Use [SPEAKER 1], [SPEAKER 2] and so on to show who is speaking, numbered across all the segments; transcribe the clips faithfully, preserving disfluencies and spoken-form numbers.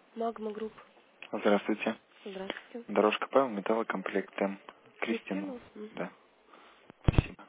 [SPEAKER 1] Магма Групп.
[SPEAKER 2] Здравствуйте.
[SPEAKER 1] Здравствуйте.
[SPEAKER 2] Дорожка Павел, металлокомплект М. Кристину.
[SPEAKER 1] Кристина? Мгм.
[SPEAKER 2] Да. Спасибо.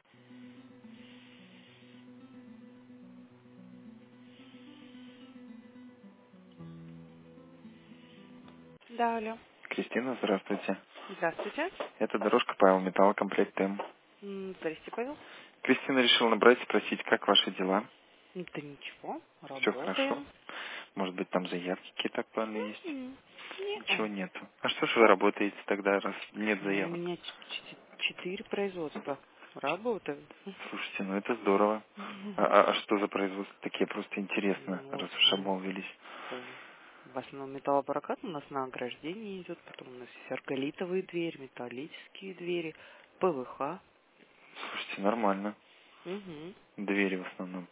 [SPEAKER 1] Да, алло.
[SPEAKER 2] Кристина, здравствуйте.
[SPEAKER 1] Здравствуйте.
[SPEAKER 2] Это дорожка Павел, металлокомплект М.
[SPEAKER 1] М, Здрасте, Павел.
[SPEAKER 2] Кристина решила набрать, спросить, как ваши дела?
[SPEAKER 1] Да ничего,
[SPEAKER 2] Все хорошо?
[SPEAKER 1] работаем.
[SPEAKER 2] Может быть, там заявки какие-то актуальные есть?
[SPEAKER 1] М, Не-а.
[SPEAKER 2] Ничего нету. А что ж вы работаете тогда, раз нет
[SPEAKER 1] Ну, у
[SPEAKER 2] заявок?
[SPEAKER 1] меня ч- ч- четыре производства. Работаю.
[SPEAKER 2] Слушайте, ну это здорово. А, а- а что за производства такие? Просто интересно,
[SPEAKER 1] Ну, вот,
[SPEAKER 2] раз уж
[SPEAKER 1] ну,
[SPEAKER 2] обмолвились.
[SPEAKER 1] э, в основном металлопрокат у нас на ограждении идет, потом у нас есть арголитовые двери, металлические двери, ПВХ.
[SPEAKER 2] Слушайте, нормально.
[SPEAKER 1] Мгм.
[SPEAKER 2] Двери в основном.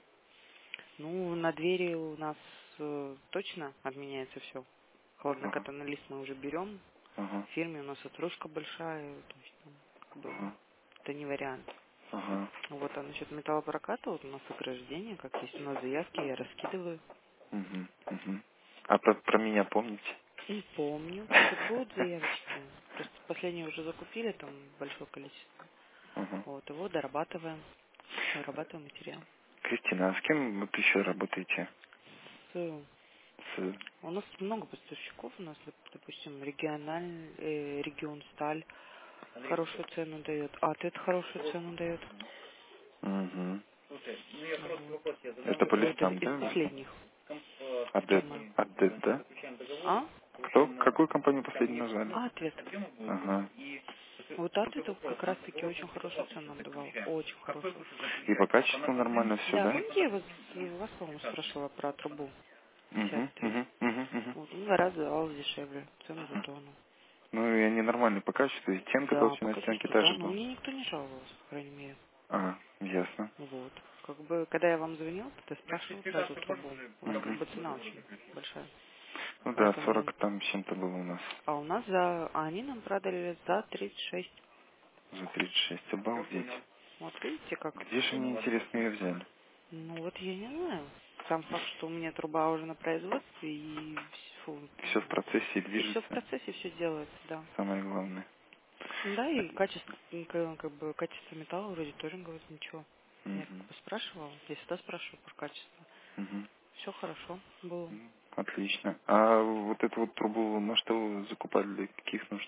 [SPEAKER 1] Ну, на двери у нас э, точно отменяется все.
[SPEAKER 2] Ага,
[SPEAKER 1] Хладнокатанный лист мы уже берем.
[SPEAKER 2] ага,
[SPEAKER 1] В фирме у нас отсрочка большая, то есть там, как бы,
[SPEAKER 2] ага,
[SPEAKER 1] это не вариант.
[SPEAKER 2] ага.
[SPEAKER 1] Вот, а насчет металлопроката, вот у нас ограждение, как есть у нас заявки, я раскидываю.
[SPEAKER 2] Мгм, мгм. А про, про меня помните?
[SPEAKER 1] И помню, вот будут заявочки. Просто последние уже закупили, там большое количество.
[SPEAKER 2] Ага.
[SPEAKER 1] Вот, его дорабатываем, вырабатываем материал.
[SPEAKER 2] Кристина, а с кем вы еще работаете?
[SPEAKER 1] С-
[SPEAKER 2] С...
[SPEAKER 1] У нас много поставщиков, у нас, доп- допустим, региональ, э, регион сталь хорошую цену дает, АТЭТ хорошую цену дает.
[SPEAKER 2] Мгм.
[SPEAKER 1] Вот.
[SPEAKER 2] Это по
[SPEAKER 1] Это
[SPEAKER 2] листам,
[SPEAKER 1] из
[SPEAKER 2] да?
[SPEAKER 1] последних, кто
[SPEAKER 2] Адет.
[SPEAKER 1] мы.
[SPEAKER 2] Адет, да?
[SPEAKER 1] А?
[SPEAKER 2] Кто? Какую компанию последнюю назвали?
[SPEAKER 1] АТЭТ.
[SPEAKER 2] Ага.
[SPEAKER 1] Вот АТЭТ как раз таки очень хорошую цену нам давал, очень хорошую.
[SPEAKER 2] И по качеству нормально все,
[SPEAKER 1] Да,
[SPEAKER 2] да?
[SPEAKER 1] помните, я вас, вас, по-моему, спрашивала про трубу
[SPEAKER 2] Угу,
[SPEAKER 1] пятьдесят три.
[SPEAKER 2] угу, угу, угу.
[SPEAKER 1] Вот, он гораздо давал дешевле, цену за тонну.
[SPEAKER 2] Ну и они нормальные по качеству, и стенка
[SPEAKER 1] Да, по
[SPEAKER 2] толщина стенки
[SPEAKER 1] качеству,
[SPEAKER 2] та
[SPEAKER 1] да,
[SPEAKER 2] же
[SPEAKER 1] но
[SPEAKER 2] была.
[SPEAKER 1] мне никто не жаловался, по крайней мере.
[SPEAKER 2] А, ясно.
[SPEAKER 1] Вот. Как бы, когда я вам звонил, ты спрашивал про эту трубу. Вот как
[SPEAKER 2] Угу.
[SPEAKER 1] бы цена очень большая.
[SPEAKER 2] Ну да,
[SPEAKER 1] Поэтому,
[SPEAKER 2] сорок там с чем-то было у нас.
[SPEAKER 1] а у нас за, а они нам продали за тридцать шесть.
[SPEAKER 2] За тридцать шесть, обалдеть.
[SPEAKER 1] Вот видите как?
[SPEAKER 2] Где же они, интересно, ее взяли?
[SPEAKER 1] Ну вот я не знаю. Сам факт, что у меня труба уже на производстве и фу,
[SPEAKER 2] Все в процессе и
[SPEAKER 1] и все в
[SPEAKER 2] движется.
[SPEAKER 1] процессе все делается, да.
[SPEAKER 2] Самое главное.
[SPEAKER 1] Да, и качество, м, как, как бы качество металла вроде тоже говорит ничего. Я как
[SPEAKER 2] Угу.
[SPEAKER 1] бы спрашивала, я всегда спрашиваю про качество.
[SPEAKER 2] Угу.
[SPEAKER 1] Все хорошо было.
[SPEAKER 2] Отлично. А вот эту вот трубу на что вы закупали, для каких нужд?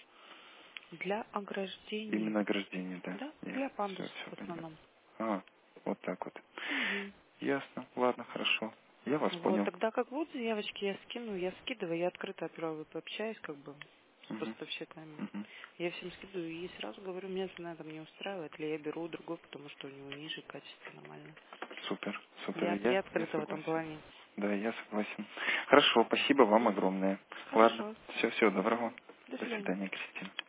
[SPEAKER 1] Для ограждений,
[SPEAKER 2] Именно ограждение, да.
[SPEAKER 1] да, для
[SPEAKER 2] Все,
[SPEAKER 1] пандус
[SPEAKER 2] все
[SPEAKER 1] в
[SPEAKER 2] понятно.
[SPEAKER 1] основном.
[SPEAKER 2] А, вот так вот.
[SPEAKER 1] Мгм.
[SPEAKER 2] Ясно. Ладно, хорошо. Я вас
[SPEAKER 1] Вот,
[SPEAKER 2] понял.
[SPEAKER 1] тогда как будут заявочки, я скину, я скидываю, я открыто оперирую, пообщаюсь как бы с
[SPEAKER 2] Угу.
[SPEAKER 1] поставщиками.
[SPEAKER 2] Угу.
[SPEAKER 1] Я всем скидываю и сразу говорю, меня на этом не устраивает, или я беру другой, потому что у него ниже качество нормально.
[SPEAKER 2] Супер, супер.
[SPEAKER 1] Я,
[SPEAKER 2] Я,
[SPEAKER 1] я
[SPEAKER 2] я
[SPEAKER 1] открыта в этом
[SPEAKER 2] согласен.
[SPEAKER 1] плане.
[SPEAKER 2] Да, я согласен. Хорошо, спасибо вам
[SPEAKER 1] Мгм.
[SPEAKER 2] огромное. Ладно,
[SPEAKER 1] Хорошо.
[SPEAKER 2] все, всего
[SPEAKER 1] Мгм.
[SPEAKER 2] доброго.
[SPEAKER 1] До
[SPEAKER 2] До
[SPEAKER 1] свидания.
[SPEAKER 2] свидания, Кристина.